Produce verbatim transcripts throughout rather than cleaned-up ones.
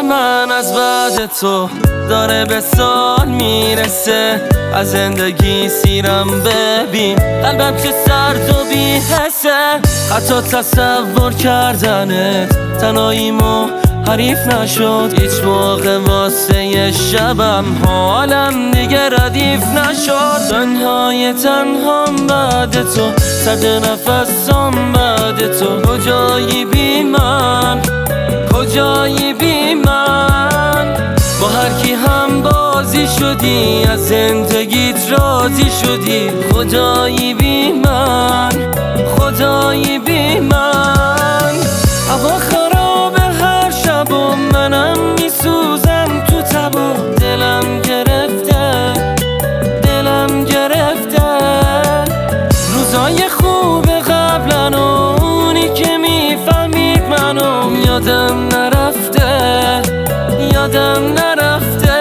من از بعد تو داره به سال میرسه. از زندگی سیرم ببین، قلبم که سرد و بی حسه. حتی تصور کردنت تنهاییمو حریف نشد. هیچ موقع واسه یه شبم حالم دیگه ردیف نشد. تنهای تنهام بعد تو، سرد نفسام بعد تو. کجایی بی من، کجایی بی من؟ با هر کی هم بازی شدی، از زندگیت راضی شدی. خدایی بی من، خدایی بی من. هوا خرابه هر شب و منم میسوزم تو تب و دلم گرفته، دلم گرفته. روزای خوب قبلن و اونی که میفهمید منو یادم نرفته، یادم نرفته.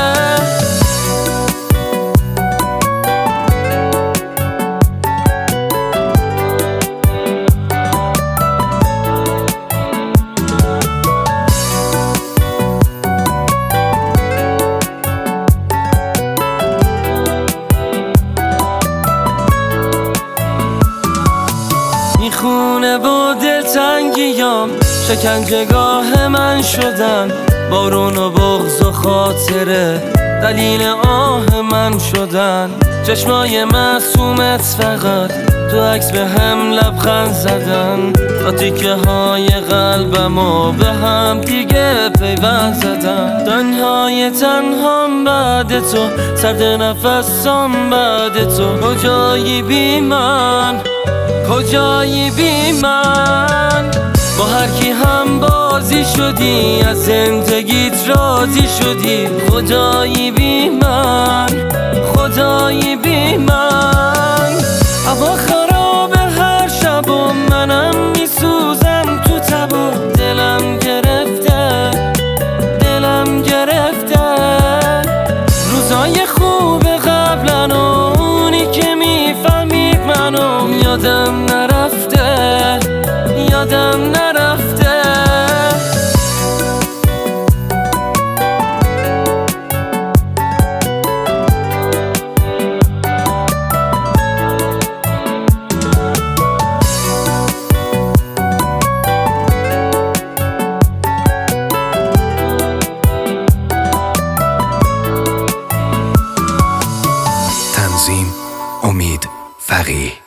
این خونه و دلتنگیام شکنجهگاه من شدن. بارون و بغض و خاطره دلیل آه من شدن. چشمای معصومت فقط تو عکس به هم لبخند زدن. تا تیکه های قلبمو به هم دیگه پیوند زدن. تنهای تنهام بعد تو، سرد نفسام بعد تو. کجایی بی من، کجایی بی من؟ با هر کی هم بازی شدی، از زندگیت راضی شدی. خدایی بی من، خدایی بی من. هوا خرابه هر شب و منم میسوزم تو تب و دلم گرفته، دلم گرفته. روزای خوب قبلن و اونی که میفهمید منو یادم نرفته، یادم نرفته. تنظیم: امید فقیه.